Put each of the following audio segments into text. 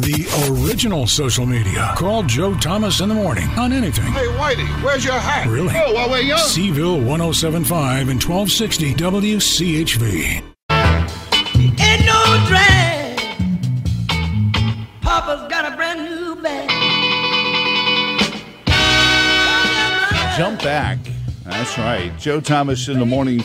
the original social media. Call Joe Thomas in the morning on anything. Hey, Whitey, where's your hat? Really? Oh, while we're young. Seville 107.5 and 1260 WCHV. Ain't no drag. Papa's got a brand new bag. Jump back. That's right. Joe Thomas in the morning,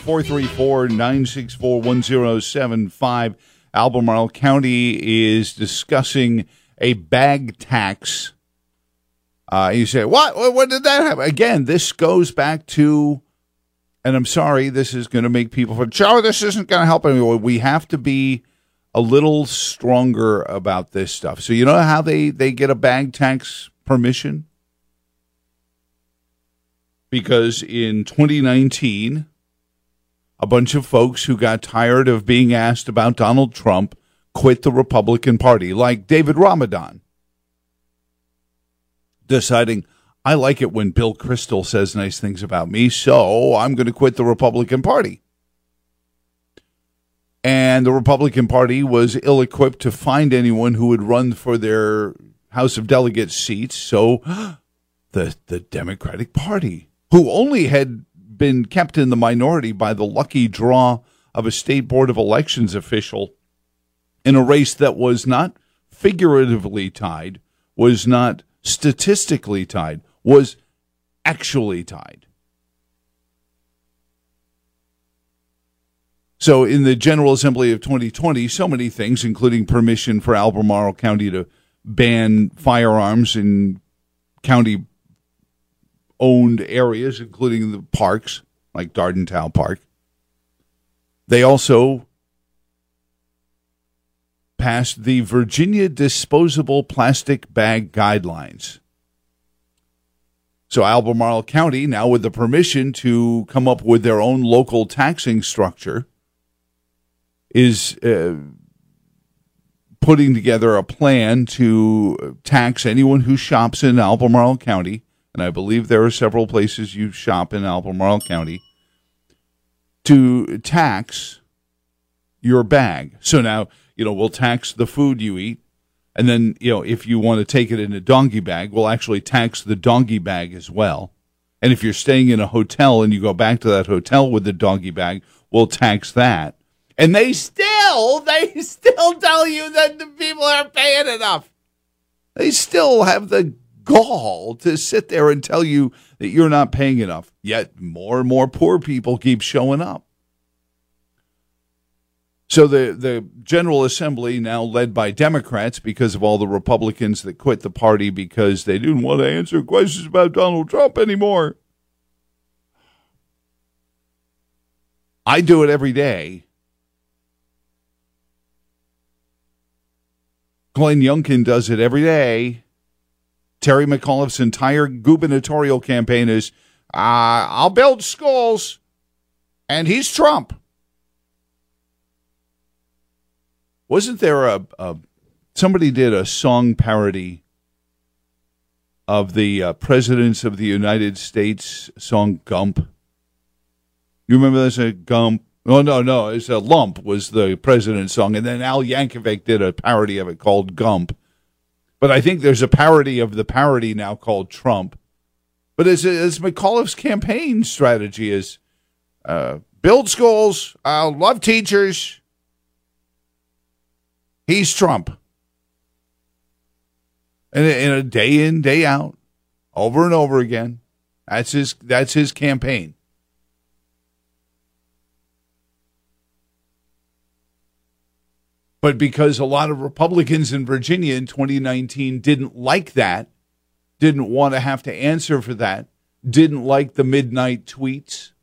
434-964-1075. Albemarle County is discussing a bag tax. You say, what? When did that happen? Again, this goes back to, and I'm sorry, this is going to make people feel, Joe, this isn't going to help anyone. We have to be a little stronger about this stuff. So you know how they get a bag tax permission? Because in 2019, a bunch of folks who got tired of being asked about Donald Trump quit the Republican Party, like David Ramadan, deciding, I like it when Bill Kristol says nice things about me, so I'm going to quit the Republican Party. And the Republican Party was ill-equipped to find anyone who would run for their House of Delegates seats, so the Democratic Party, who only had been kept in the minority by the lucky draw of a state board of elections official in a race that was not figuratively tied, was not statistically tied, was actually tied. So in the General Assembly of 2020, so many things, including permission for Albemarle County to ban firearms in county owned areas, including the parks, like Dardentown Park. They also passed the Virginia Disposable Plastic Bag Guidelines. So Albemarle County, now with the permission to come up with their own local taxing structure, is putting together a plan to tax anyone who shops in Albemarle County, and I believe there are several places you shop in Albemarle County, to tax your bag. So now, we'll tax the food you eat, and then, if you want to take it in a donkey bag, we'll actually tax the donkey bag as well. And if you're staying in a hotel and you go back to that hotel with the donkey bag, we'll tax that. And they still tell you that the people aren't paying enough. They still have the gall to sit there and tell you that you're not paying enough. Yet more and more poor people keep showing up. So the General Assembly, now led by Democrats because of all the Republicans that quit the party because they didn't want to answer questions about Donald Trump anymore. I do it every day. Glenn Youngkin does it every day. Terry McAuliffe's entire gubernatorial campaign is, I'll build schools, and he's Trump. Wasn't there somebody did a song parody of the Presidents of the United States song Gump? You remember that? Gump? Oh, no, it's a Lump was the president's song, and then Al Yankovic did a parody of it called Gump. But I think there's a parody of the parody now called Trump. But as McAuliffe's campaign strategy is, build schools, love teachers. He's Trump. And in a day in, day out, over and over again, that's his campaign. But because a lot of Republicans in Virginia in 2019 didn't like that, didn't want to have to answer for that, didn't like the midnight tweets,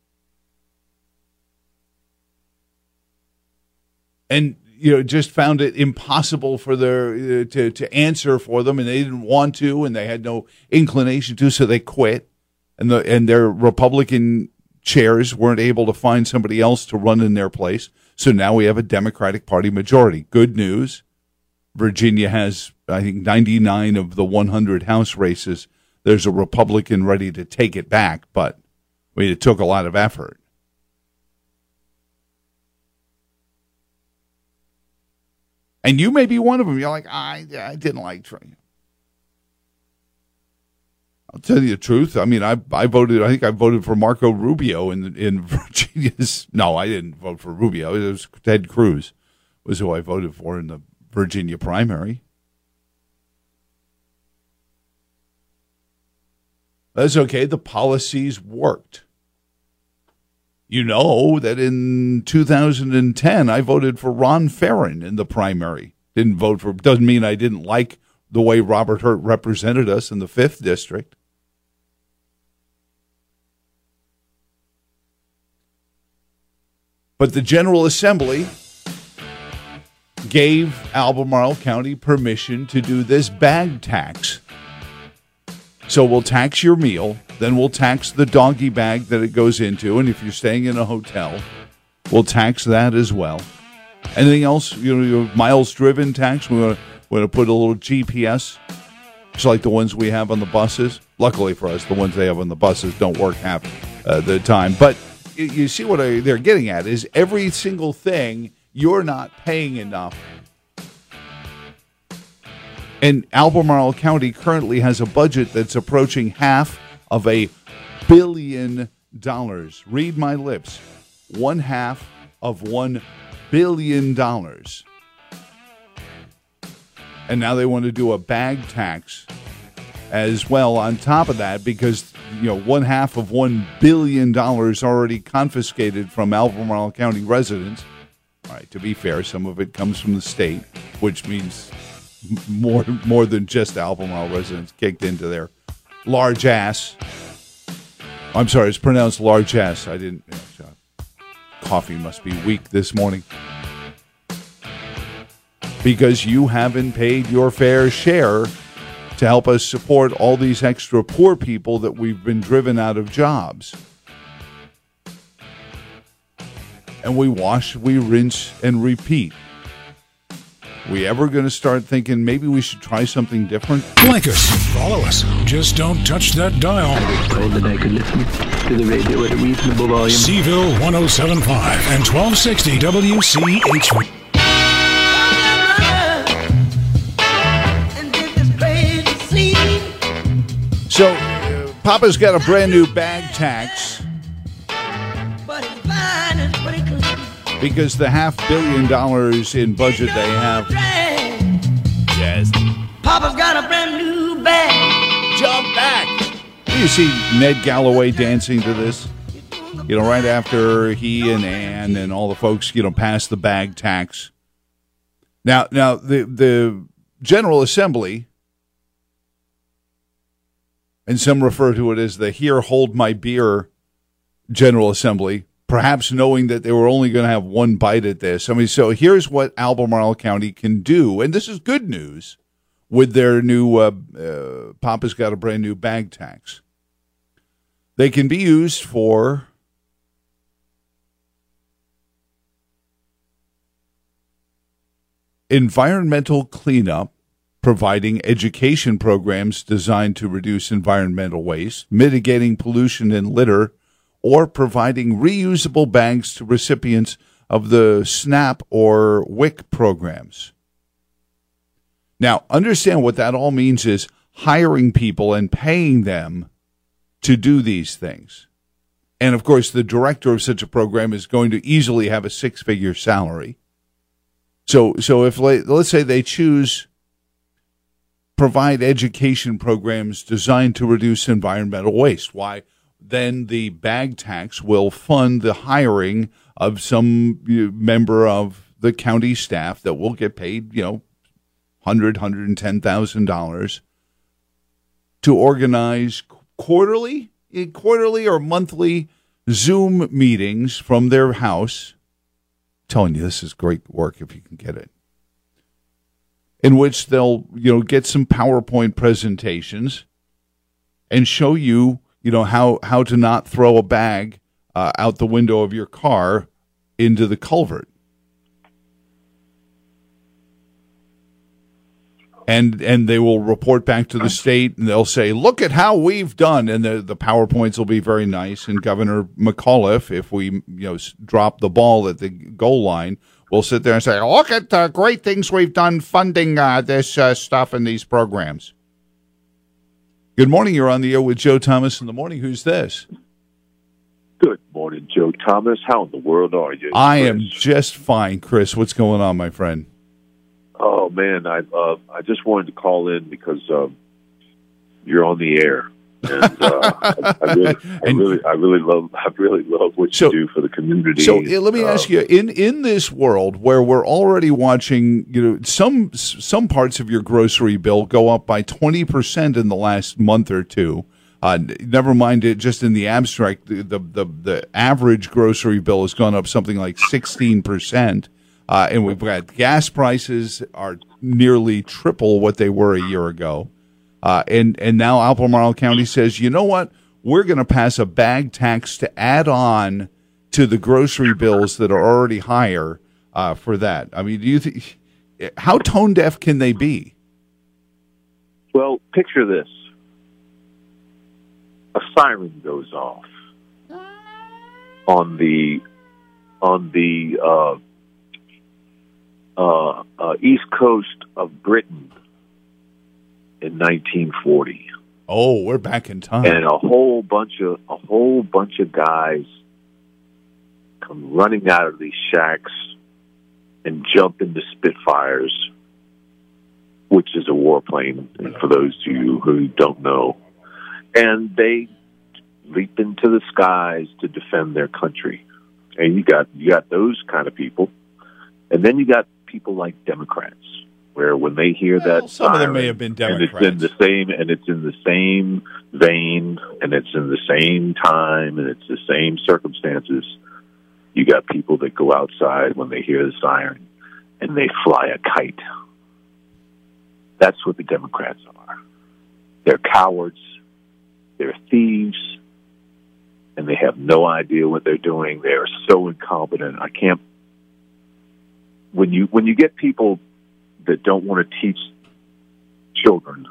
and just found it impossible for to answer for them, and they didn't want to, and they had no inclination to, so they quit, and their Republican chairs weren't able to find somebody else to run in their place. So now we have a Democratic Party majority. Good news. Virginia has, I think, 99 of the 100 House races. There's a Republican ready to take it back, but it took a lot of effort. And you may be one of them. You're like, I didn't like Trump. I'll tell you the truth. I mean, I voted. I think I voted for Marco Rubio in Virginia's. No, I didn't vote for Rubio. It was Ted Cruz was who I voted for in the Virginia primary. That's okay. The policies worked. You know that in 2010, I voted for Ron Farron in the primary. Didn't vote for. Doesn't mean I didn't like the way Robert Hurt represented us in the 5th District. But the General Assembly gave Albemarle County permission to do this bag tax. So we'll tax your meal, then we'll tax the doggy bag that it goes into, and if you're staying in a hotel, we'll tax that as well. Anything else? Miles driven tax. We're going to put a little GPS, just like the ones we have on the buses. Luckily for us, the ones they have on the buses don't work half the time. But you see what they're getting at is every single thing you're not paying enough. And Albemarle County currently has a budget that's approaching $500 million. Read my lips. $500 million. And now they want to do a bag tax as well on top of that because, $500 million already confiscated from Albemarle County residents. All right, to be fair, some of it comes from the state, which means more than just Albemarle residents kicked into their large ass. I'm sorry, it's pronounced large ass. I didn't. Coffee must be weak this morning. Because you haven't paid your fair share to help us support all these extra poor people that we've been driven out of jobs. And we wash, we rinse, and repeat. We ever going to start thinking maybe we should try something different? Like us, follow us. Just don't touch that dial. I was told that I could listen to the radio at a reasonable volume. Seville 107.5 and 1260 WCHV. So, Papa's got a brand new bag tax because the $500 million in budget they have. Yes. Papa's got a brand new bag. Jump back. You see Ned Galloway dancing to this? Right after he and Ann and all the folks, passed the bag tax. Now the General Assembly, and some refer to it as the Here Hold My Beer General Assembly, perhaps knowing that they were only going to have one bite at this. I mean, so here's what Albemarle County can do, and this is good news, with their new Papa's got a brand new bag tax. They can be used for environmental cleanup, providing education programs designed to reduce environmental waste, mitigating pollution and litter, or providing reusable bags to recipients of the SNAP or WIC programs. Now, understand what that all means is hiring people and paying them to do these things. And, of course, the director of such a program is going to easily have a six-figure salary. So if, let's say they choose provide education programs designed to reduce environmental waste. Why? Then the bag tax will fund the hiring of some member of the county staff that will get paid, $110,000 to organize quarterly or monthly Zoom meetings from their house. I'm telling you, this is great work if you can get it. In which they'll, get some PowerPoint presentations and show you, how to not throw a bag out the window of your car into the culvert. And they will report back to the state, and they'll say, look at how we've done. And the PowerPoints will be very nice. And Governor McAuliffe, if we drop the ball at the goal line, will sit there and say, look at the great things we've done funding this stuff and these programs. Good morning. You're on the air with Joe Thomas in the morning. Who's this? Good morning, Joe Thomas. How in the world are you? I am just fine, Chris. What's going on, my friend? Oh man, I just wanted to call in because you're on the air, and I really love what you do for the community. So let me ask you: in this world where we're already watching, some parts of your grocery bill go up by 20% in the last month or two. Never mind it. Just in the abstract, the average grocery bill has gone up something like 16%. And we've got gas prices are nearly triple what they were a year ago. And now Albemarle County says, you know what? We're going to pass a bag tax to add on to the grocery bills that are already higher for that. I mean, do you think how tone deaf can they be? Well, picture this. A siren goes off on the east coast of Britain in 1940. Oh, we're back in time. And a whole bunch of guys come running out of these shacks and jump into Spitfires, which is a warplane, for those of you who don't know. And they leap into the skies to defend their country. And you got those kind of people. And then you got people like Democrats, where when they hear that some siren, of them may have been Democrats, and it's in the same vein, and it's in the same time, and it's the same circumstances. You got people that go outside when they hear the siren, and they fly a kite. That's what the Democrats are. They're cowards. They're thieves, and they have no idea what they're doing. They are so incompetent. I can't. When you get people that don't want to teach children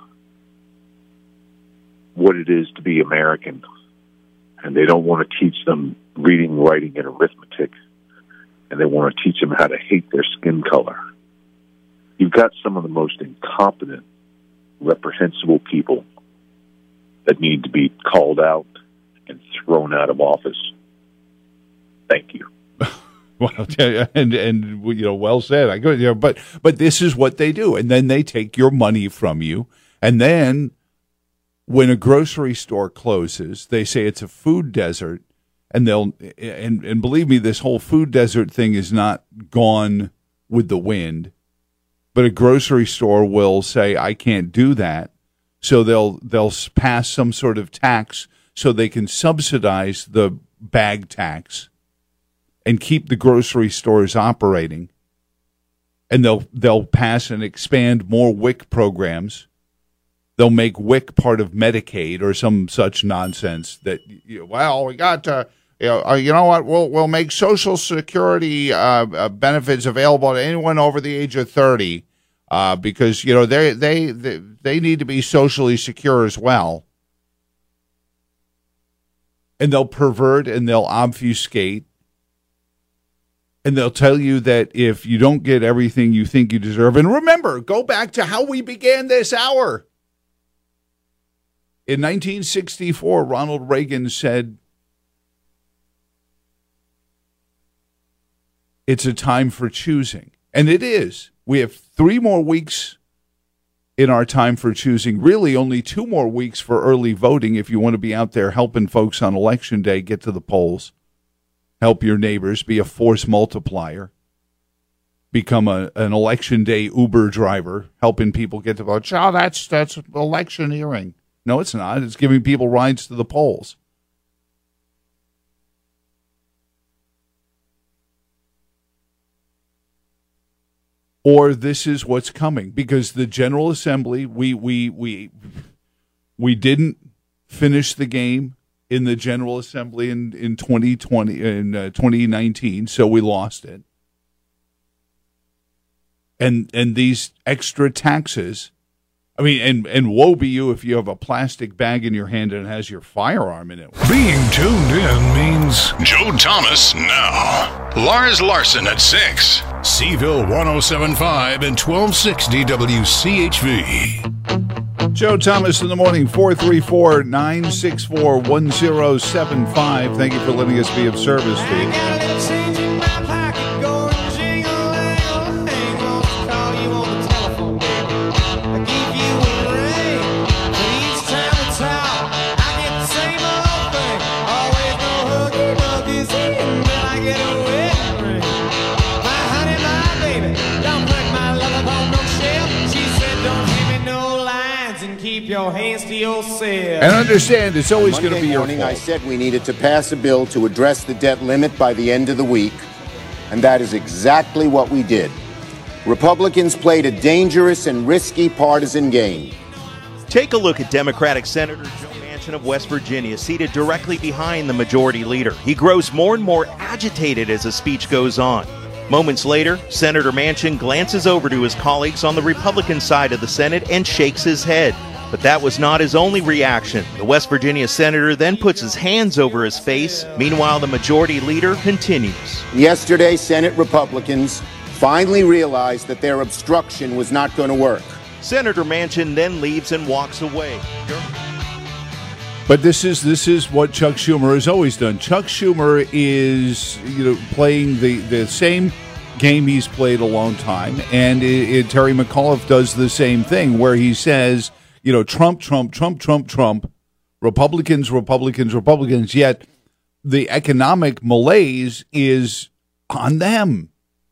what it is to be American, and they don't want to teach them reading, writing, and arithmetic, and they want to teach them how to hate their skin color, you've got some of the most incompetent, reprehensible people that need to be called out and thrown out of office. Thank you. Well, and well said. I go, but this is what they do, and then they take your money from you, and then when a grocery store closes, they say it's a food desert, and and believe me, this whole food desert thing is not gone with the wind. But a grocery store will say, I can't do that. So they'll pass some sort of tax so they can subsidize the bag tax and keep the grocery stores operating. And they'll pass and expand more WIC programs. They'll make WIC part of Medicaid or some such nonsense that we got to. You know what? We'll make Social Security benefits available to anyone over the age of 30. Because they need to be socially secure as well, and they'll pervert and they'll obfuscate, and they'll tell you that if you don't get everything you think you deserve, and remember, go back to how we began this hour. In 1964, Ronald Reagan said, "It's a time for choosing," and it is. We have 3 more weeks in our time for choosing. Really, only 2 more weeks for early voting if you want to be out there helping folks on Election Day get to the polls. Help your neighbors. Be a force multiplier. Become an Election Day Uber driver, helping people get to vote. Oh, that's electioneering. No, it's not. It's giving people rides to the polls. Or this is what's coming, because the General Assembly, we didn't finish the game in the General Assembly in 2019, so we lost it. And these extra taxes, I mean, and woe be you if you have a plastic bag in your hand and it has your firearm in it. Being tuned in means Joe Thomas now. Lars Larson at 6. Seville 107.5 and 1260 WCHV. Joe Thomas in the morning, 434-964-1075. Thank you for letting us be of service to you. Your hands to yourself. And understand, it's always going to be your fault. I said we needed to pass a bill to address the debt limit by the end of the week, and that is exactly what we did. Republicans played a dangerous and risky partisan game. Take a look at Democratic Senator Joe Manchin of West Virginia, seated directly behind the majority leader. He grows more and more agitated as the speech goes on. Moments later, Senator Manchin glances over to his colleagues on the Republican side of the Senate and shakes his head. But that was not his only reaction. The West Virginia senator then puts his hands over his face. Meanwhile, the majority leader continues. Yesterday, Senate Republicans finally realized that their obstruction was not going to work. Senator Manchin then leaves and walks away. But this is what Chuck Schumer has always done. Chuck Schumer is playing the same game he's played a long time, and Terry McAuliffe does the same thing, where he says, Trump, Trump, Trump, Trump, Trump, Republicans, Republicans, Republicans, yet the economic malaise is on them.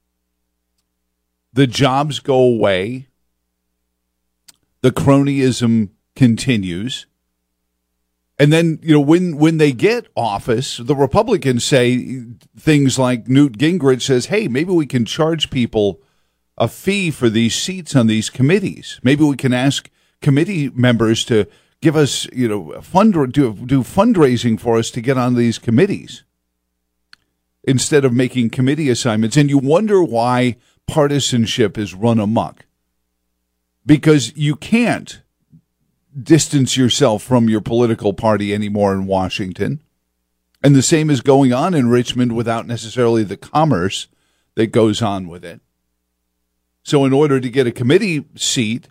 The jobs go away. The cronyism continues. And then, when they get office, the Republicans say things like Newt Gingrich says, hey, maybe we can charge people a fee for these seats on these committees. Maybe we can ask committee members to give us, do fundraising for us to get on these committees instead of making committee assignments. And you wonder why partisanship is run amok, because you can't distance yourself from your political party anymore in Washington. And the same is going on in Richmond without necessarily the commerce that goes on with it. So in order to get a committee seat,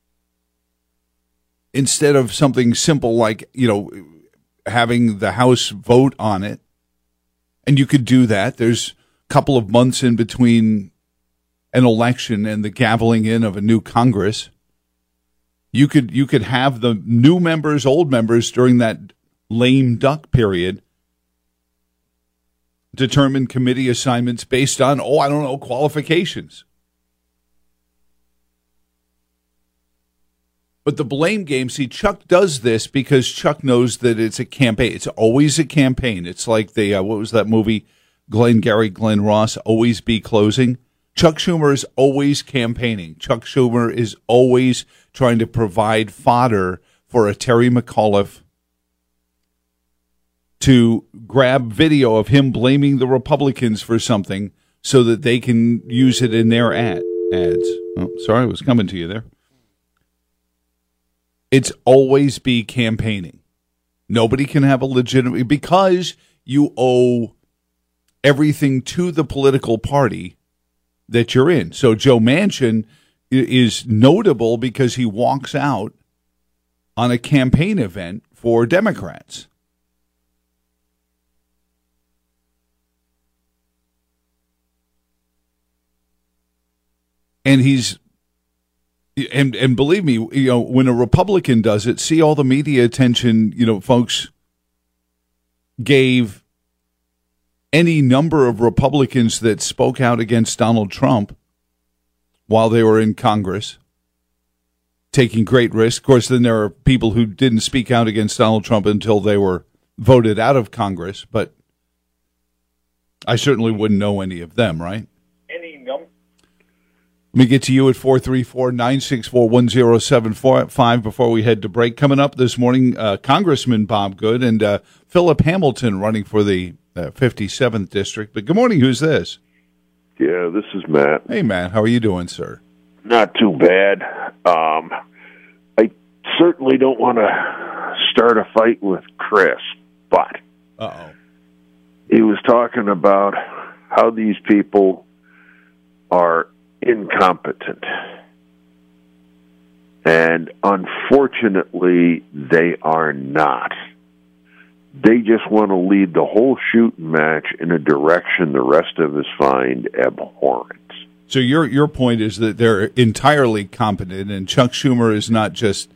instead of something simple like, having the House vote on it, and you could do that, there's a couple of months in between an election and the gaveling in of a new Congress. You could have the new members, old members during that lame duck period determine committee assignments based on, qualifications. But the blame game, see, Chuck does this because Chuck knows that it's a campaign. It's always a campaign. It's like the, what was that movie, Glenn Ross, Always Be Closing? Chuck Schumer is always campaigning. Chuck Schumer is always trying to provide fodder for a Terry McAuliffe to grab video of him blaming the Republicans for something so that they can use it in their ads. Oh, sorry, I was coming to you there. It's always be campaigning. Nobody can have a legitimate, because you owe everything to the political party that you're in. So Joe Manchin is notable because he walks out on a campaign event for Democrats. And he's, and believe me, when a Republican does it, see all the media attention, folks gave any number of Republicans that spoke out against Donald Trump while they were in Congress, taking great risk. Of course, then there are people who didn't speak out against Donald Trump until they were voted out of Congress, but I certainly wouldn't know any of them, right? Let me get to you at 434-964-1075 before we head to break. Coming up this morning, Congressman Bob Good and Philip Hamilton running for the 57th District. But good morning, who's this? Yeah, this is Matt. Hey, Matt, how are you doing, sir? Not too bad. I certainly don't want to start a fight with Chris, but Uh-oh. He was talking about how these people are incompetent. And unfortunately, they are not. They just want to lead the whole shooting match in a direction the rest of us find abhorrent. So your point is that they're entirely competent, and Chuck Schumer is not just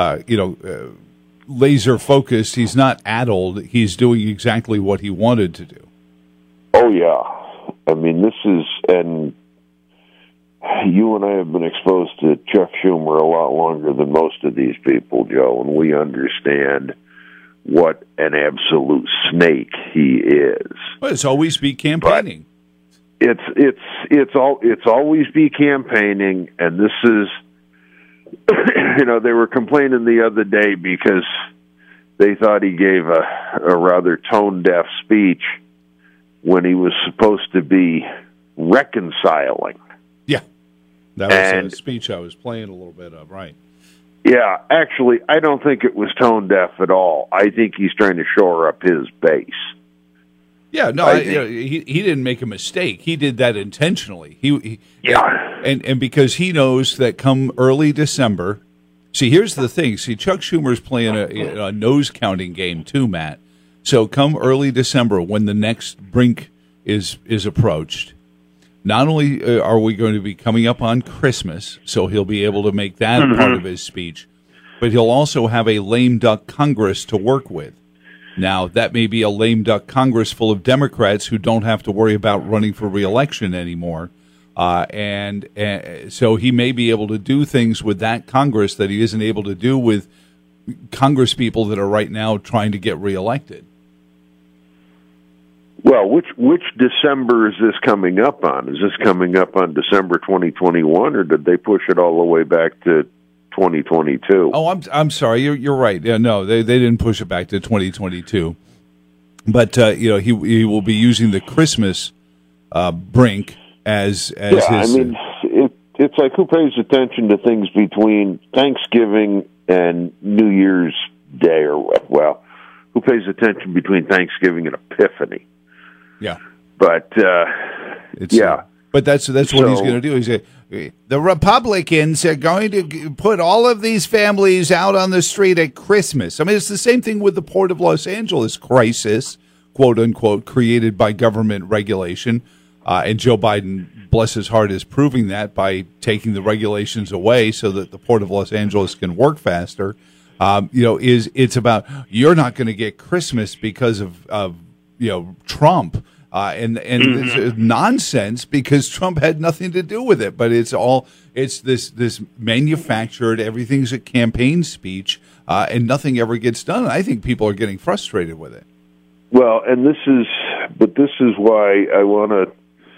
laser focused. He's not addled. He's doing exactly what he wanted to do. Oh yeah, I mean and you and I have been exposed to Chuck Schumer a lot longer than most of these people, Joe, and we understand what an absolute snake he is. Well, it's always be campaigning. But it's always be campaigning, and this is, they were complaining the other day because they thought he gave a rather tone-deaf speech when he was supposed to be reconciling. Yeah, that was a speech I was playing a little bit of, right? Yeah, actually, I don't think it was tone-deaf at all. I think he's trying to shore up his base. Yeah, no, he didn't make a mistake. He did that intentionally. And because he knows that come early December. See, here's the thing. See, Chuck Schumer's playing a nose counting game too, Matt. So come early December, when the next brink is approached, not only are we going to be coming up on Christmas, so he'll be able to make that part of his speech, but he'll also have a lame duck Congress to work with. Now, that may be a lame duck Congress full of Democrats who don't have to worry about running for re-election anymore. And so he may be able to do things with that Congress that he isn't able to do with Congress people that are right now trying to get reelected. Well, which December is this coming up on? Is this coming up on December 2021, or did they push it all the way back to 2022? Oh, I'm sorry. You're right. Yeah, no, they didn't push it back to 2022. But he will be using the Christmas brink as his. I mean, it's like, who pays attention to things between Thanksgiving and New Year's Day, who pays attention between Thanksgiving and Epiphany? Yeah, but but that's what he's going to do. He's say the Republicans are going to put all of these families out on the street at Christmas. I mean, it's the same thing with the Port of Los Angeles crisis, quote unquote, created by government regulation, and Joe Biden, bless his heart, is proving that by taking the regulations away so that the Port of Los Angeles can work faster. It's about, you're not going to get Christmas because of Trump, and it's nonsense because Trump had nothing to do with it. But it's this manufactured, everything's a campaign speech, and nothing ever gets done. And I think people are getting frustrated with it. Well, and this is why I want to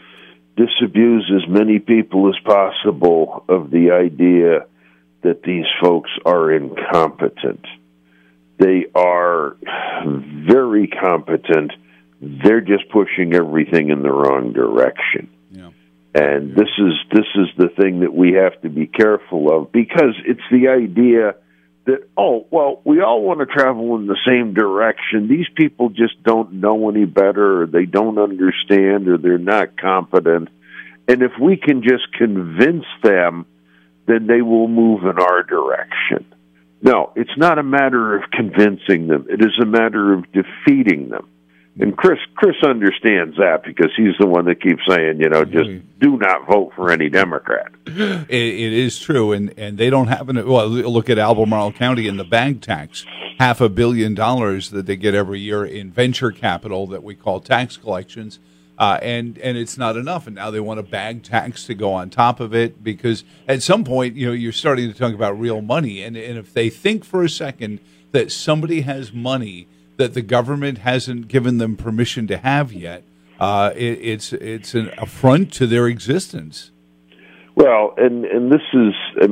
disabuse as many people as possible of the idea that these folks are incompetent. They are very competent. They're just pushing everything in the wrong direction. Yeah. And this is the thing that we have to be careful of, because it's the idea that, we all want to travel in the same direction. These people just don't know any better, or they don't understand, or they're not competent. And if we can just convince them, then they will move in our direction. No, it's not a matter of convincing them. It is a matter of defeating them. And Chris understands that, because he's the one that keeps saying, just do not vote for any Democrat. It is true, and they don't have look at Albemarle County and the bag tax, $500 million that they get every year in venture capital that we call tax collections, and it's not enough, and now they want a bag tax to go on top of it, because at some point, you're starting to talk about real money, and if they think for a second that somebody has money that the government hasn't given them permission to have yet, it's an affront to their existence. Well, and this is,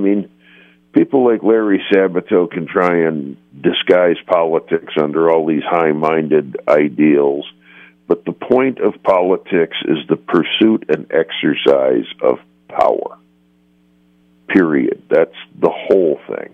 people like Larry Sabato can try and disguise politics under all these high-minded ideals, but the point of politics is the pursuit and exercise of power. Period. That's the whole thing.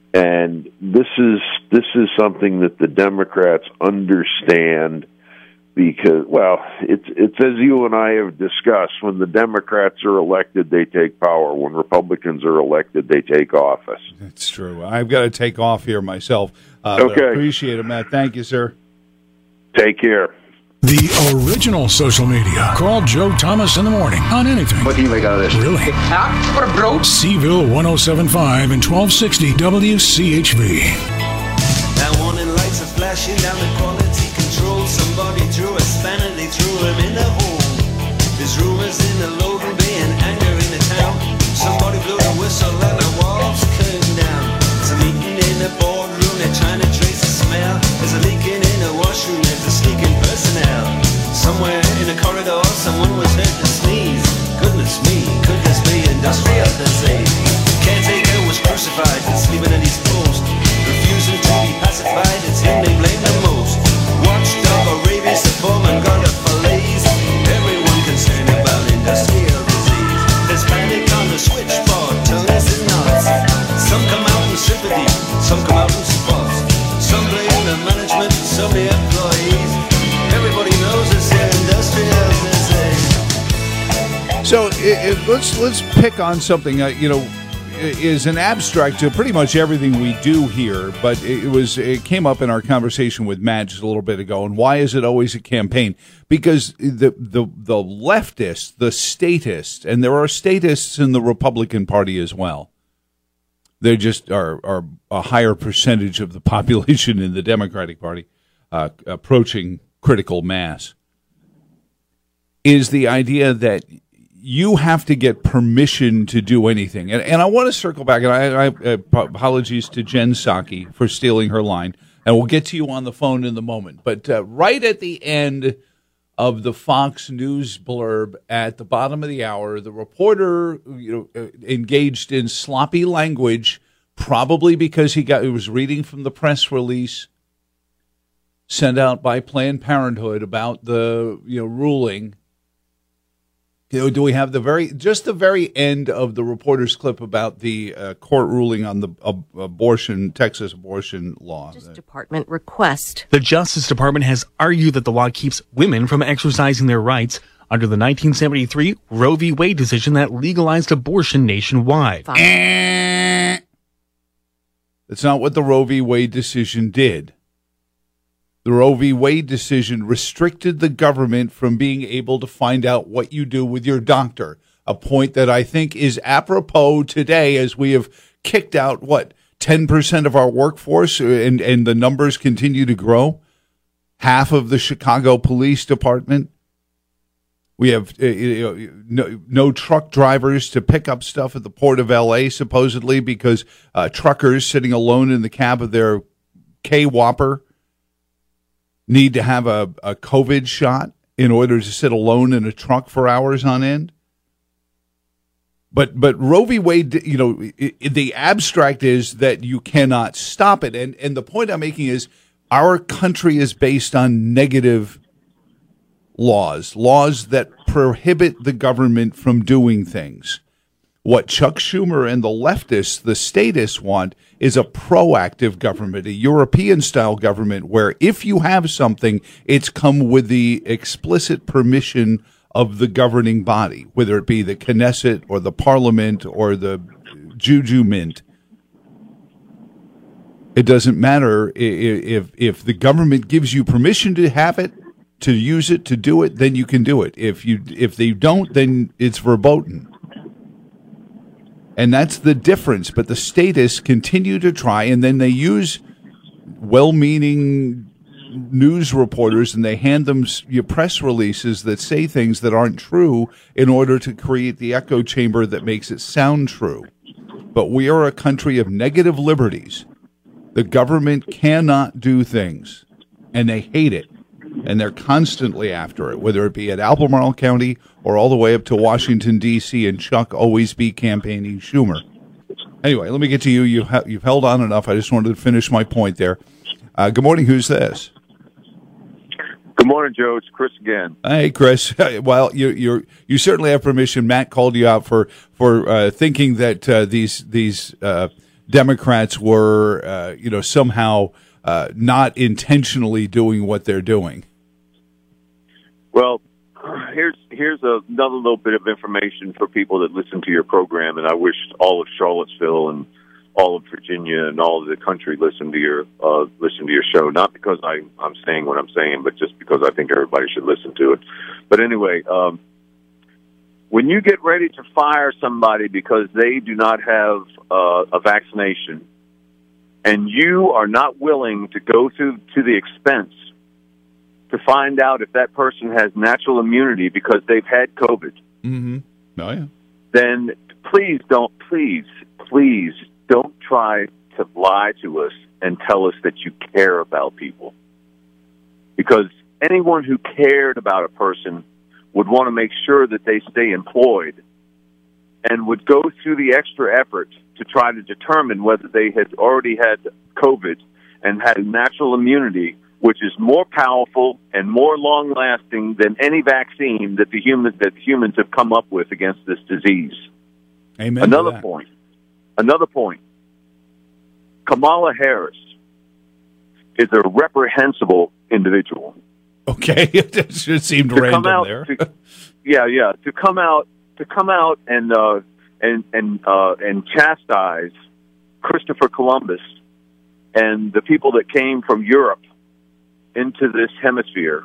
And this is something that the Democrats understand, because, well, it's as you and I have discussed. When the Democrats are elected, they take power. When Republicans are elected, they take office. That's true. I've got to take off here myself. Okay. I appreciate it, Matt. Thank you, sir. Take care. The original social media. Call Joe Thomas in the morning on anything. What do you make out of this? Really? What a bro. Seville 107.5 and 1260 WCHV. Now warning lights are flashing down the quality control. Somebody threw a spanner, they threw him in the hole. There's rumors in the loading bay and anger in the town. Somebody blew the whistle and the walls came down. There's a meeting in the boardroom, they're trying to trace the smell. There's a leaking in the washroom, there's a sneaking personnel. Somewhere in the corridor, someone was heard to sneeze. Goodness me, could this be industrial disease? Caretaker was crucified and sleeping in his post. Refusing to be pacified, it's him they blame the most. Watchdog or rabies, the foreman got a fillets. Everyone concerned about industrial disease. There's panic on the switchboard, tongues and knots. Some come out in sympathy, some come out in support. Some blame the management, some the employees. Everybody knows it's an industrial disease. So let's pick on something. Is an abstract to pretty much everything we do here, but it came up in our conversation with Matt just a little bit ago. And why is it always a campaign? Because the leftists, the statists, and there are statists in the Republican Party as well. They just are a higher percentage of the population in the Democratic Party, approaching critical mass. Is the idea that you have to get permission to do anything. And I want to circle back, and I apologies to Jen Psaki for stealing her line, and we'll get to you on the phone in the moment. But right at the end of the Fox News blurb at the bottom of the hour, the reporter engaged in sloppy language, probably because he was reading from the press release sent out by Planned Parenthood about the ruling. Do we have the very end of the reporter's clip about the court ruling on the Texas abortion law? Justice Department request. The Justice Department has argued that the law keeps women from exercising their rights under the 1973 Roe v. Wade decision that legalized abortion nationwide. That's not what the Roe v. Wade decision did. The Roe v. Wade decision restricted the government from being able to find out what you do with your doctor, a point that I think is apropos today as we have kicked out, 10% of our workforce, and the numbers continue to grow. Half of the Chicago Police Department. We have no truck drivers to pick up stuff at the Port of L.A., supposedly, because truckers sitting alone in the cab of their K-Whopper need to have a COVID shot in order to sit alone in a truck for hours on end. But Roe v. Wade, the abstract is that you cannot stop it. And the point I'm making is our country is based on negative laws that prohibit the government from doing things. What Chuck Schumer and the leftists, the statists, want is a proactive government, a European-style government where if you have something, it's come with the explicit permission of the governing body, whether it be the Knesset or the Parliament or the Juju Mint. It doesn't matter if the government gives you permission to have it, to use it, to do it, then you can do it. If they don't, then it's verboten. And that's the difference. But the statists continue to try, and then they use well-meaning news reporters, and they hand them press releases that say things that aren't true in order to create the echo chamber that makes it sound true. But we are a country of negative liberties. The government cannot do things, and they hate it. And they're constantly after it, whether it be at Albemarle County or all the way up to Washington, D.C., and Chuck always be campaigning Schumer. Anyway, let me get to you. You've held on enough. I just wanted to finish my point there. Good morning. Who's this? Good morning, Joe. It's Chris again. Hey, Chris. Well, you certainly have permission. Matt called you out for thinking that these Democrats were somehow not intentionally doing what they're doing. Well, here's another little bit of information for people that listen to your program, and I wish all of Charlottesville and all of Virginia and all of the country listen to your show. Not because I'm saying what I'm saying, but just because I think everybody should listen to it. But anyway, when you get ready to fire somebody because they do not have a vaccination, and you are not willing to go to the expense to find out if that person has natural immunity because they've had COVID, Oh, yeah. then please don't try to lie to us and tell us that you care about people. Because anyone who cared about a person would want to make sure that they stay employed and would go through the extra effort to try to determine whether they had already had COVID and had natural immunity, which is more powerful and more long-lasting than any vaccine that humans have come up with against this disease. Amen. Another point. Kamala Harris is a reprehensible individual. Okay, it just seemed random there. To come out and chastise Christopher Columbus and the people that came from Europe into this hemisphere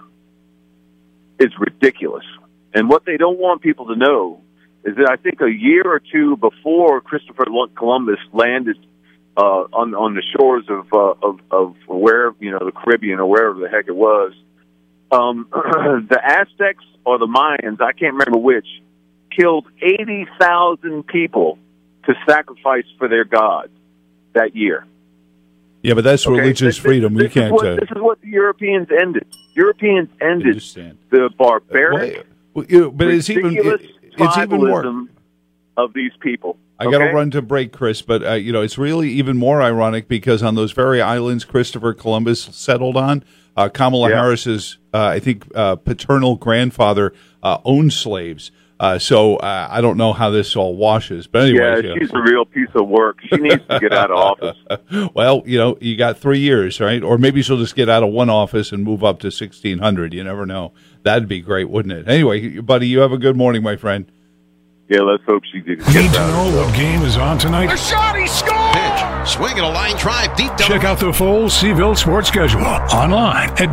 is ridiculous. And what they don't want people to know is that I think a year or two before Christopher Columbus landed on the shores of where, the Caribbean or wherever the heck it was, the Aztecs or the Mayans, I can't remember which, killed 80,000 people to sacrifice for their gods that year. Yeah, but that's religious freedom. We can't. This is what the Europeans ended. Europeans ended the barbaric, but it's even more of these people. I got to run to break, Chris, but it's really even more ironic because on those very islands Christopher Columbus settled on, Kamala Harris's, I think, paternal grandfather owned slaves. So I don't know how this all washes, but anyway, she's a real piece of work. She needs to get out of office. Well, you got 3 years, right? Or maybe she'll just get out of one office and move up to 1,600. You never know. That'd be great, wouldn't it? Anyway, buddy, you have a good morning, my friend. Yeah, let's hope she gets Need to know what game is on tonight? A shot, he scored! Pitch, swing and a line drive deep down. Check out the full Seville sports schedule online at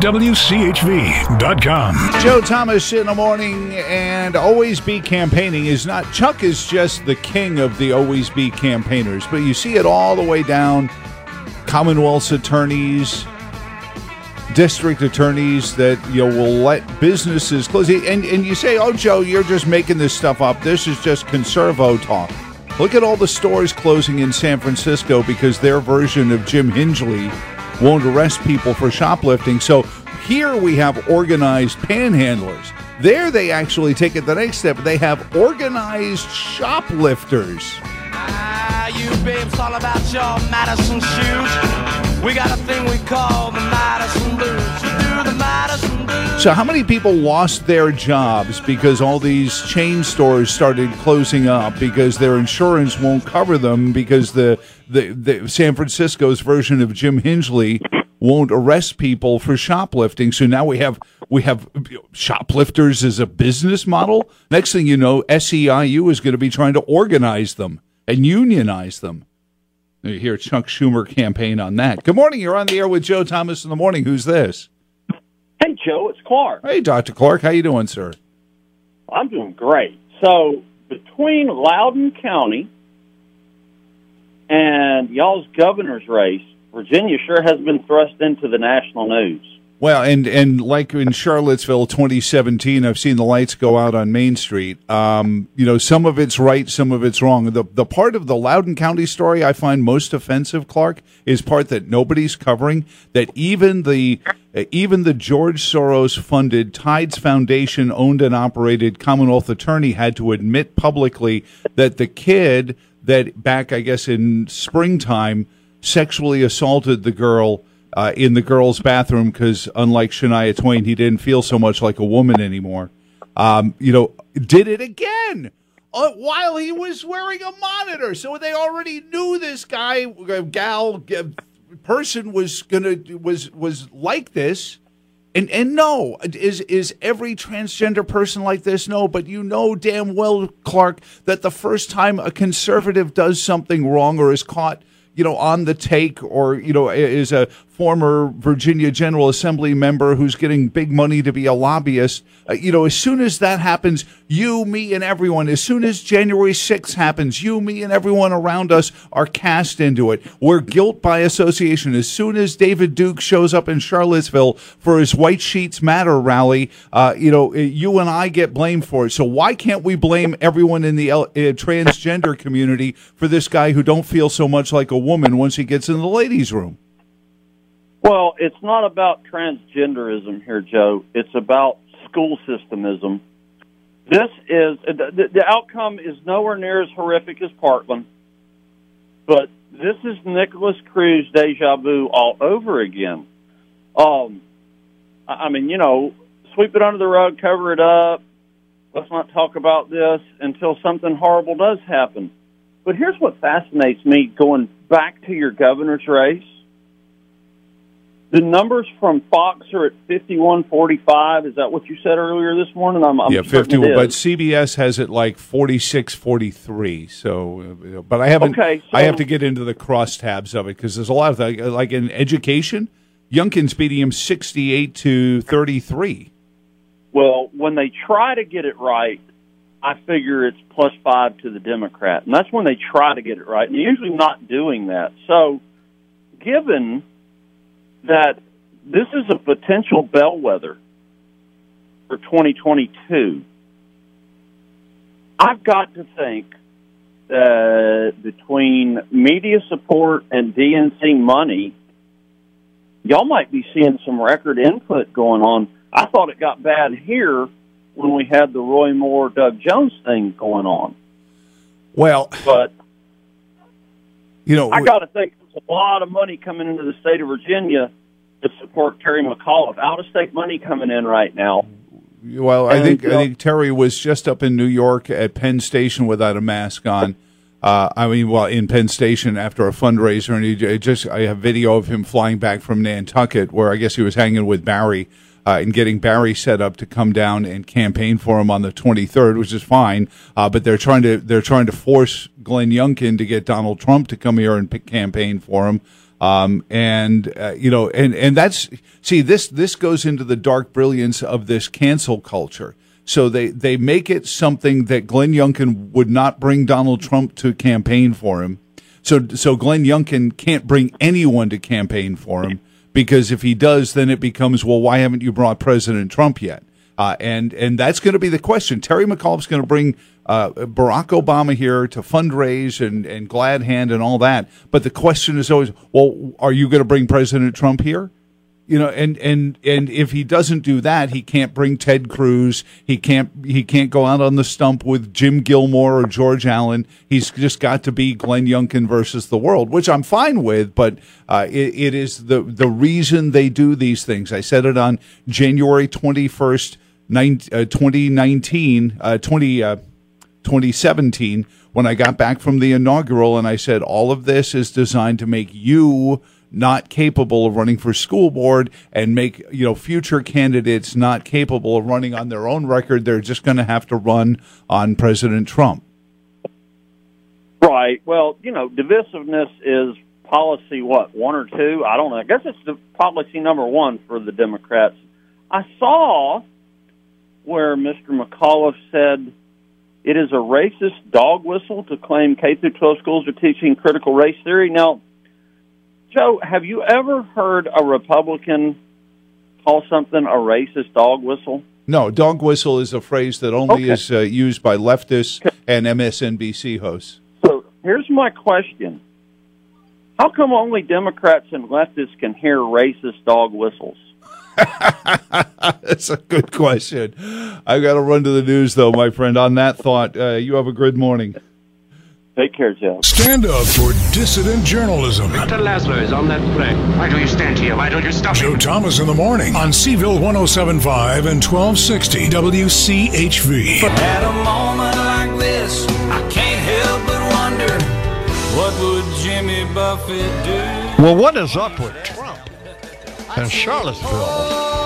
WCHV.com. Joe Thomas in the morning, and Always Be Campaigning is not, Chuck is just the king of the Always Be campaigners, but you see it all the way down, Commonwealth's attorneys, district attorneys that will let businesses close. And you say, oh, Joe, you're just making this stuff up. This is just conservo talk. Look at all the stores closing in San Francisco because their version of Jim Hingley won't arrest people for shoplifting. So here we have organized panhandlers. There they actually take it the next step. They have organized shoplifters. You babes, all about your Madison shoes. We got a thing we call the Madison Blues. You do the Madison Blues. So how many people lost their jobs because all these chain stores started closing up because their insurance won't cover them because the San Francisco's version of Jim Hingley won't arrest people for shoplifting. So now we have shoplifters as a business model. Next thing you know, SEIU is going to be trying to organize them and unionize them. You hear Chuck Schumer campaign on that. Good morning. You're on the air with Joe Thomas in the morning. Who's this? Hey, Joe. It's Clark. Hey, Dr. Clark. How you doing, sir? I'm doing great. So between Loudoun County and y'all's governor's race, Virginia sure has been thrust into the national news. Well, and like in Charlottesville 2017, I've seen the lights go out on Main Street. Some of it's right, some of it's wrong. The part of the Loudoun County story I find most offensive, Clark, is part that nobody's covering, that even the George Soros-funded Tides Foundation owned and operated Commonwealth attorney had to admit publicly that the kid that back, I guess, in springtime sexually assaulted the girl in the girls' bathroom because, unlike Shania Twain, he didn't feel so much like a woman anymore. Did it again while he was wearing a monitor. So they already knew this guy, person was like this, And no, is every transgender person like this? No, but you know damn well, Clark, that the first time a conservative does something wrong or is caught, on the take, or, is a former Virginia General Assembly member who's getting big money to be a lobbyist, as soon as that happens, you, me, and everyone, as soon as January 6th happens, you, me, and everyone around us are cast into it. We're guilt by association. As soon as David Duke shows up in Charlottesville for his White Sheets Matter rally, you and I get blamed for it. So why can't we blame everyone in the transgender community for this guy who don't feel so much like a woman once he gets in the ladies' room? Well, it's not about transgenderism here, Joe. It's about school systemism. This is the outcome is nowhere near as horrific as Parkland, but this is Nicholas Cruz deja vu all over again. Sweep it under the rug, cover it up. Let's not talk about this until something horrible does happen. But here's what fascinates me, going back to your governor's race. The numbers from Fox are at 51-45. Is that what you said earlier this morning? I'm 51. But CBS has it like 46-43. So, but I haven't. Okay, I have to get into the crosstabs of it because there's a lot of like in education, Youngkin's beating him 68-33. Well, when they try to get it right, I figure it's +5 to the Democrat, and that's when they try to get it right. And they're usually not doing that. So, given that this is a potential bellwether for 2022, I've got to think that between media support and DNC money, y'all might be seeing some record input going on. I thought it got bad here when we had the Roy Moore, Doug Jones thing going on. Well, but I got to think there's a lot of money coming into the state of Virginia to support Terry McAuliffe. Out-of-state money coming in right now. Well, I think Terry was just up in New York at Penn Station without a mask on. In Penn Station after a fundraiser, and I have video of him flying back from Nantucket, where I guess he was hanging with Barry. And getting Barry set up to come down and campaign for him on the 23rd, which is fine. But they're trying to force Glenn Youngkin to get Donald Trump to come here and campaign for him. And that's this goes into the dark brilliance of this cancel culture. So they make it something that Glenn Youngkin would not bring Donald Trump to campaign for him. So Glenn Youngkin can't bring anyone to campaign for him. Because if he does, then it becomes, well, why haven't you brought President Trump yet? And that's going to be the question. Terry McAuliffe's going to bring Barack Obama here to fundraise and glad hand and all that. But the question is always, well, are you going to bring President Trump here? And if he doesn't do that, he can't bring Ted Cruz. He can't go out on the stump with Jim Gilmore or George Allen. He's just got to be Glenn Youngkin versus the world, which I'm fine with. But it is the reason they do these things. I said it on January 21st, 2017, when I got back from the inaugural, and I said all of this is designed to make you not capable of running for school board and make future candidates not capable of running on their own record. They're just going to have to run on President Trump. Right. Well, divisiveness is policy, 1 or 2? I don't know. I guess it's the policy number 1 for the Democrats. I saw where Mr. McAuliffe said it is a racist dog whistle to claim K-12 schools are teaching critical race theory. Now, Joe, have you ever heard a Republican call something a racist dog whistle? No, dog whistle is a phrase that only is used by leftists and MSNBC hosts. So here's my question. How come only Democrats and leftists can hear racist dog whistles? That's a good question. I've got to run to the news, though, my friend. On that thought, you have a good morning. Take care, Joe. Stand up for dissident journalism. Mr. Laszlo is on that plane. Why do you stand here? Why don't you stop Joe Thomas in the morning on Seville 107.5 and 1260 WCHV. At a moment like this, I can't help but wonder, what would Jimmy Buffett do? Well, what is up with Trump and Charlottesville?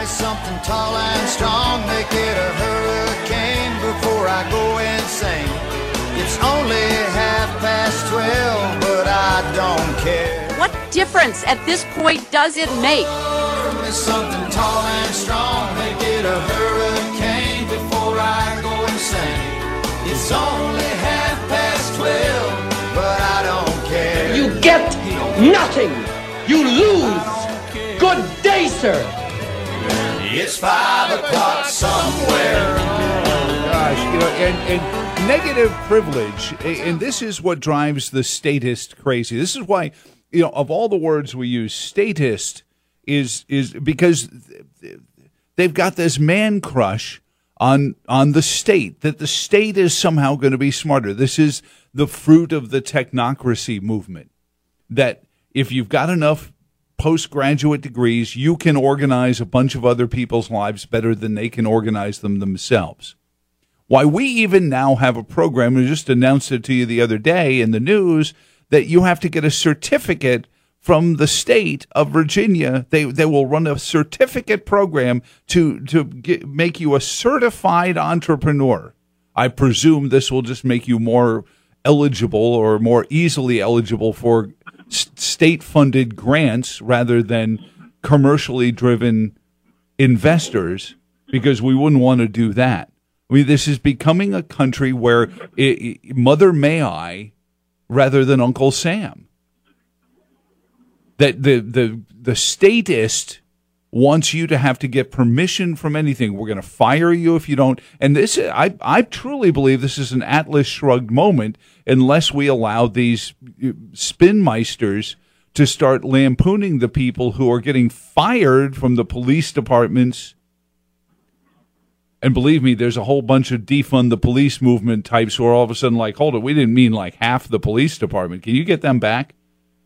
me something tall and strong, make it a hurricane before I go insane. It's only 12:30, but I don't care. What difference at this point does it make? Pour me something tall and strong, make it a hurricane before I go insane. It's only 12:30, but I don't care. You get nothing. You lose. Good day, sir. It's 5 o'clock somewhere. Gosh, and negative privilege, and this is what drives the statist crazy. This is why, of all the words we use, statist is because they've got this man crush on the state, that the state is somehow going to be smarter. This is the fruit of the technocracy movement, that if you've got enough postgraduate degrees, you can organize a bunch of other people's lives better than they can organize them themselves. Why we even now have a program, we just announced it to you the other day in the news, that you have to get a certificate from the state of Virginia. They will run a certificate program to make you a certified entrepreneur. I presume this will just make you more eligible or more easily eligible for state-funded grants rather than commercially driven investors, because we wouldn't want to do that. I mean, this is becoming a country where Mother May I rather than Uncle Sam. That the statist wants you to have to get permission from anything. We're going to fire you if you don't. And this, I truly believe this is an Atlas Shrugged moment unless we allow these spinmeisters to start lampooning the people who are getting fired from the police departments. And believe me, there's a whole bunch of defund the police movement types who are all of a sudden like, hold it, we didn't mean like half the police department. Can you get them back?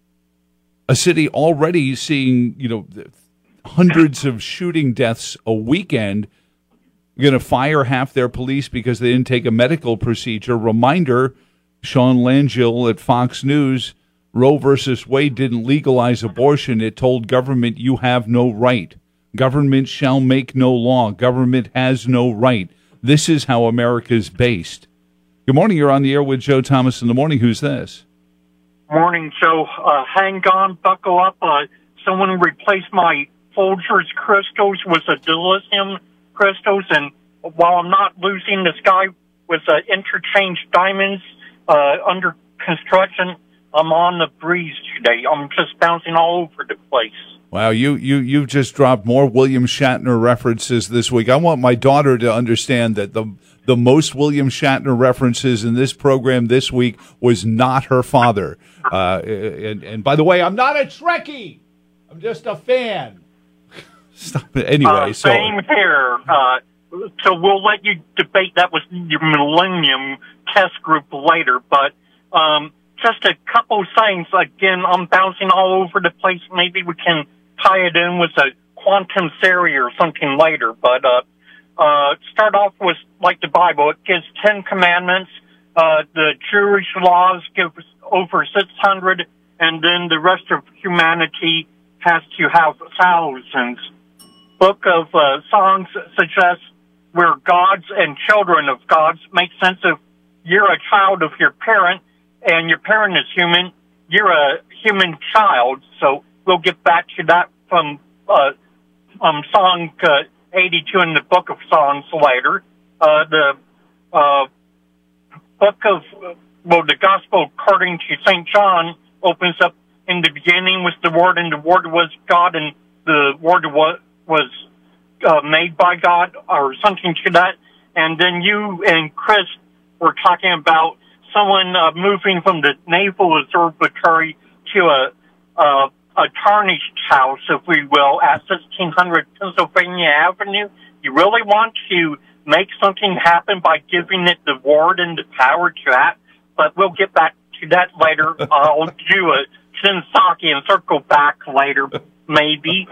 A city already seeing, hundreds of shooting deaths a weekend, going to fire half their police because they didn't take a medical procedure. Reminder, Sean Langille at Fox News, Roe versus Wade didn't legalize abortion. It told government you have no right. Government shall make no law. Government has no right. This is how America's based. Good morning. You're on the air with Joe Thomas in the morning. Who's this? Morning, Joe. Hang on, buckle up. Someone replaced my Folgers crystals with a dilithium crystals, and while I'm not losing this guy with interchange diamonds under construction, I'm on the breeze today. I'm just bouncing all over the place. Wow, you've just dropped more William Shatner references this week. I want my daughter to understand that the most William Shatner references in this program this week was not her father. And by the way, I'm not a Trekkie. I'm just a fan. Stop it. Anyway, same here. So we'll let you debate that with your Millennium Test Group later. But just a couple things. Again, I'm bouncing all over the place. Maybe we can tie it in with a quantum theory or something later. But start off with, like the Bible, it gives 10 commandments. The Jewish laws give over 600, and then the rest of humanity has to have thousands. Book of Songs suggests we're gods and children of gods. Makes sense if you're a child of your parent, and your parent is human, you're a human child. So we'll get back to that from Song 82 in the Book of Songs later. The the Gospel according to St. John opens up in the beginning was the Word, and the Word was God, and the Word was made by God, or something to that. And then you and Chris were talking about someone moving from the Naval Observatory to a tarnished house, if we will, at 1600 Pennsylvania Avenue. You really want to make something happen by giving it the word and the power to act, but we'll get back to that later. I'll do a Shinsaki and circle back later, maybe.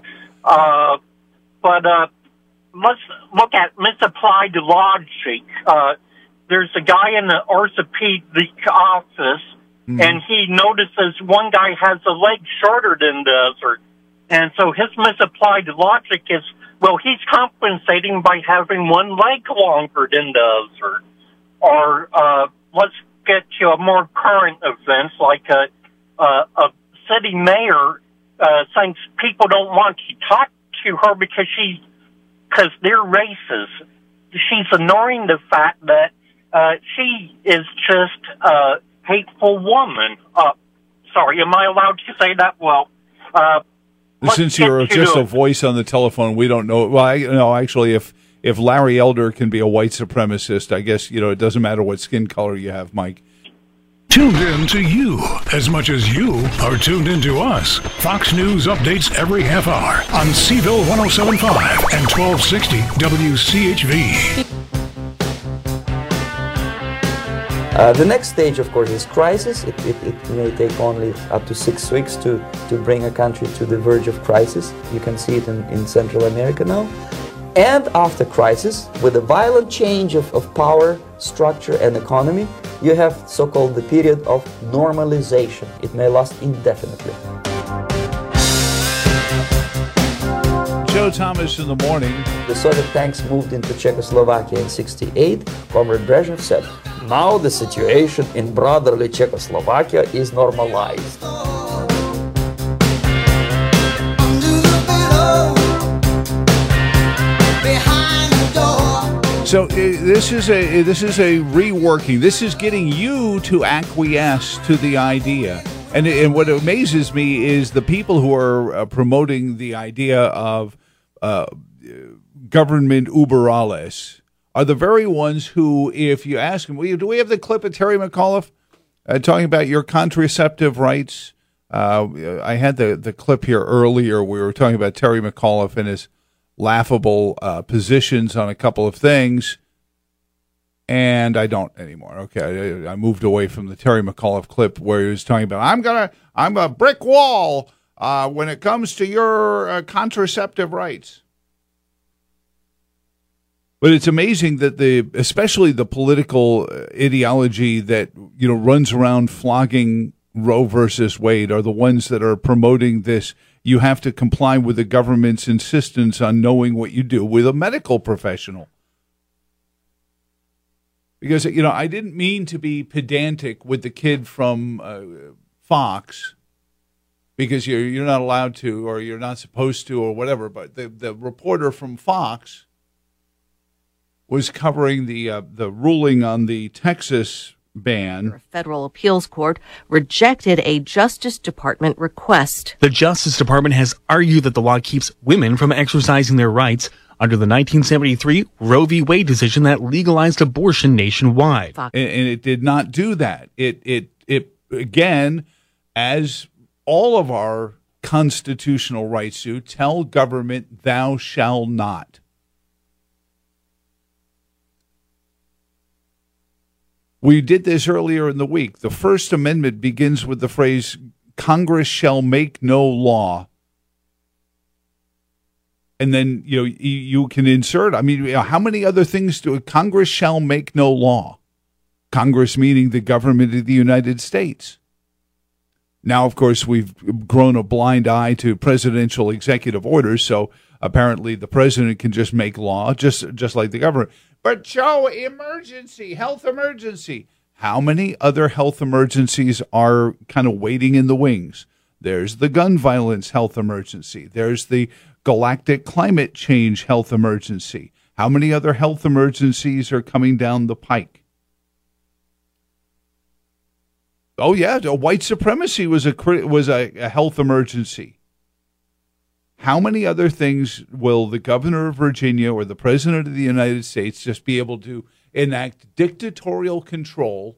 But let's look at misapplied logic. There's a guy in the orthopedic office, and he notices one guy has a leg shorter than the other. And so his misapplied logic is well, he's compensating by having one leg longer than the other. Or let's get to a more current event, like a city mayor thinks people don't want to talk to her because they're racist. She's ignoring the fact that she is just a hateful woman. Sorry, am I allowed to say that? Well, since you're just a voice on the telephone, we don't know. Well, actually, if Larry Elder can be a white supremacist, I guess, it doesn't matter what skin color you have, Mike. Tuned in to you as much as you are tuned in to us. Fox News updates every half hour on Seville 107.5 and 1260 WCHV. The next stage, of course, is crisis. It may take only up to 6 weeks to bring a country to the verge of crisis. You can see it in Central America now. And after crisis, with a violent change of power, structure, and economy, you have so-called the period of normalization. It may last indefinitely. Joe Thomas in the morning. The Soviet tanks moved into Czechoslovakia in '68. Comrade Brezhnev said, now the situation in brotherly Czechoslovakia is normalized. So this is a reworking. This is getting you to acquiesce to the idea. And what amazes me is the people who are promoting the idea of government über alles are the very ones who, if you ask them, do we have the clip of Terry McAuliffe talking about your contraceptive rights? I had the clip here earlier. We were talking about Terry McAuliffe and his laughable positions on a couple of things, and I don't anymore. Okay, I moved away from the Terry McAuliffe clip where he was talking about I'm a brick wall when it comes to your contraceptive rights. But it's amazing that especially the political ideology that runs around flogging Roe versus Wade are the ones that are promoting this. You have to comply with the government's insistence on knowing what you do with a medical professional. Because, I didn't mean to be pedantic with the kid from Fox, because you're not allowed to, or you're not supposed to, or whatever. But the reporter from Fox was covering the ruling on the Texas ban. A federal appeals court rejected a Justice Department request. The Justice Department has argued that the law keeps women from exercising their rights under the 1973 Roe v. Wade decision that legalized abortion nationwide. And it did not do that. It again, as all of our constitutional rights do, tell government, thou shalt not. We did this earlier in the week. The First Amendment begins with the phrase, Congress shall make no law. And then, you can insert, how many other things do Congress shall make no law? Congress meaning the government of the United States. Now, of course, we've grown a blind eye to presidential executive orders, so apparently the president can just make law, just like the government. But Joe, health emergency. How many other health emergencies are kind of waiting in the wings? There's the gun violence health emergency. There's the galactic climate change health emergency. How many other health emergencies are coming down the pike? Oh yeah, white supremacy was a health emergency. How many other things will the governor of Virginia or the president of the United States just be able to enact dictatorial control?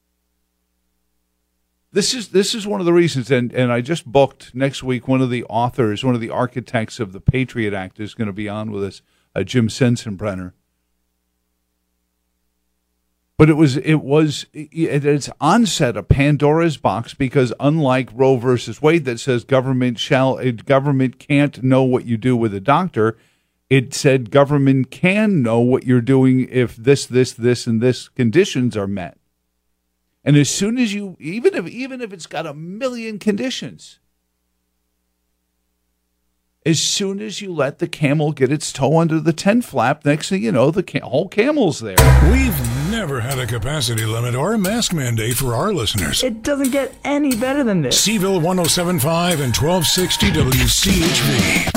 This is one of the reasons, and I just booked next week one of the authors, one of the architects of the Patriot Act is going to be on with us, Jim Sensenbrenner. But it was at its onset a Pandora's box, because unlike Roe versus Wade that says government can't know what you do with a doctor, it said government can know what you're doing if this, and this conditions are met. And as soon as even if it's got 1 million conditions, As soon as you let the camel get its toe under the tent flap, next thing you know, the whole camel's there. We've never had a capacity limit or a mask mandate for our listeners. It doesn't get any better than this. Seville 107.5 and 1260 WCHV.